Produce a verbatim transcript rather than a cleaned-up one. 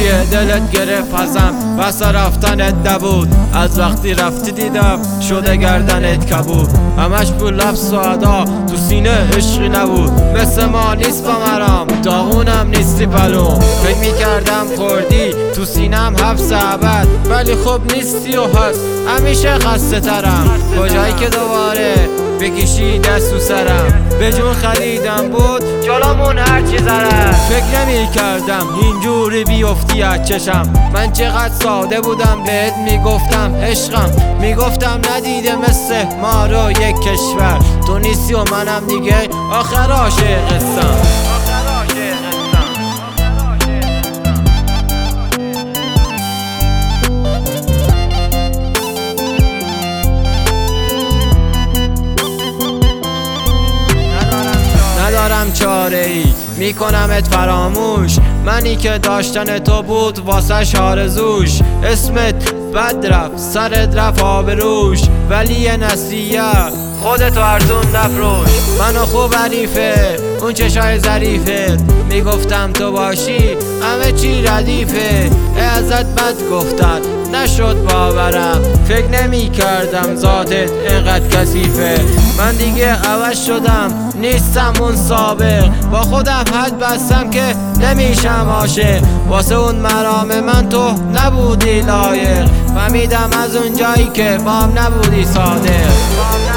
که دلت گرفت ازم واسه رفتنت نبود. از وقتی رفتی دیدم شده گردنت کبود. همش پول لفظ و ادا تو سینه عشقی نبود. مثل ما نیست با مرام داغونم نیستی پلوم. فکر میکردم خوردی تو سینم حبس ابد ولی خب نیستی و هست همیشه خسته ترم. کجایی که دوباره بکشی دست تو سرم به جون خریدم بود جلومون هرچی زرم. فکر نمی کردم اینجوری بیفتی از چشم. من چقدر ساده بودم بهت میگفتم عشقم. میگفتم ندیده مثل ما رو یک کشور. تو نیستی و منم دیگه آخر عاشقستم. ندارم چاره ای میکنمت فراموش. منی که داشتن تو بود واسه آرزوش. اسمت بد رفت سرت رفت آبروش ولی یه نصیحت خودتو ارزون نفروش. منو خوب حریفه اون چشای ظریفت میگفتم تو باشی همه چی ردیفه. ازت بد گفتن نشد باورم. فکر نمی کردم ذاتت اینقدر کثیفه. من دیگه عوض شدم نیستم اون سابق. با خودم حد بستم که نمیشم عاشق. واسه اون مرام من تو نبودی لایق. فهمیدم از اون جایی که بام نبودی صادق.